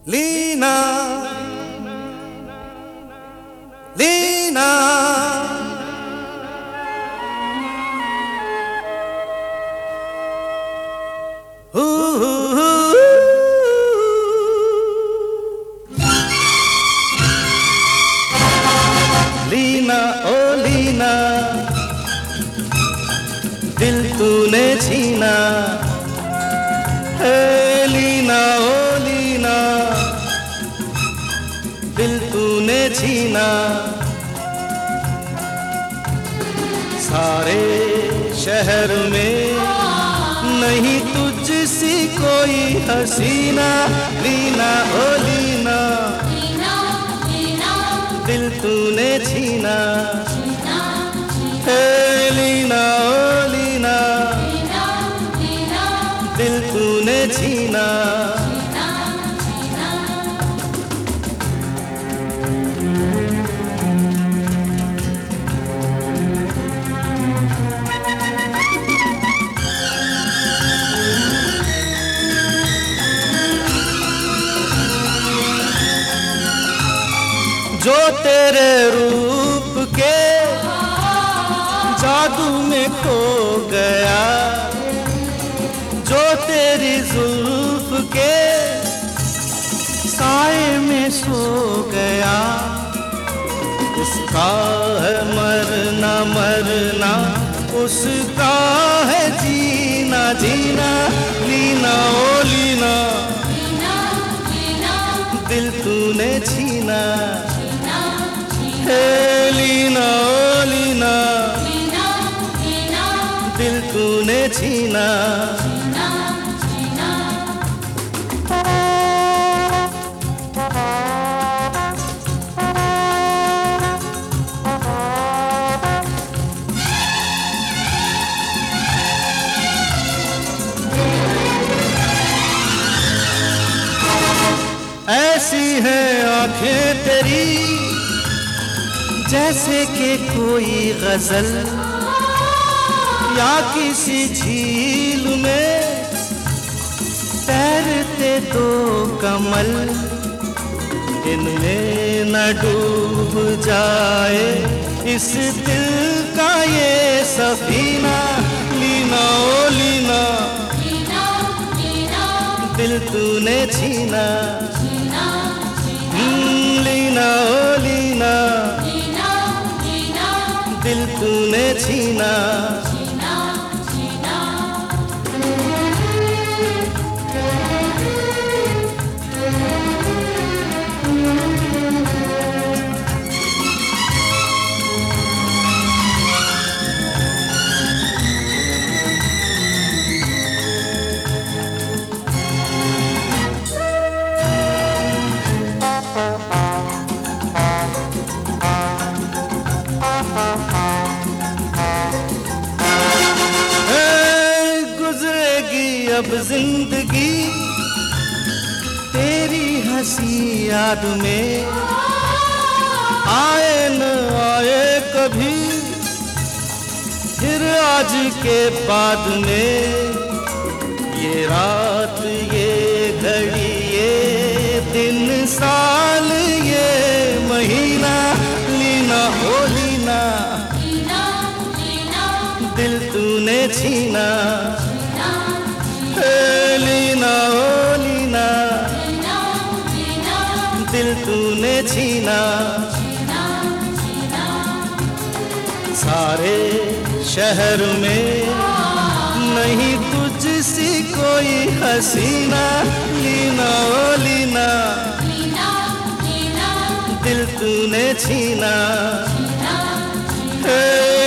लीना लीना लीना ओ लीना दिल तूने छीना है। लीना ओ लीना दिल तूने छीना। सारे शहर में नहीं तुझसी कोई हसीना। लीना ओ लीना दिल तूने छीना है। लीना ओ लीना दिल तूने छीना। जो तेरे रूप के जादू में खो गया, जो तेरी जुल्फ के साए में सो गया, उसका है मरना मरना, उसका है जीना जीना। लीना ओ लीना दिल तूने छीना है। लीना ओ लीना दिल तूने छीना। ऐसी है आंखें तेरी जैसे कि कोई गजल या किसी झील में तैरते दो कमल। इनमें न डूब जाए इस दिल का ये सफीना। लीना ओ लीना दिल तूने छीना। लीना ओ लीना दिल तूने छीना। अब जिंदगी तेरी हंसी याद में, आए न आए कभी फिर आज के बाद में। ये रात ये घड़ी ये दिन साल ये महीना। लीना ओ लीना दिल तूने छीना। लीना ओ लीना दिल तूने छीना। सारे शहर में नहीं तुझसी कोई हसीना। लीना ओ लीना दिल तूने छीना।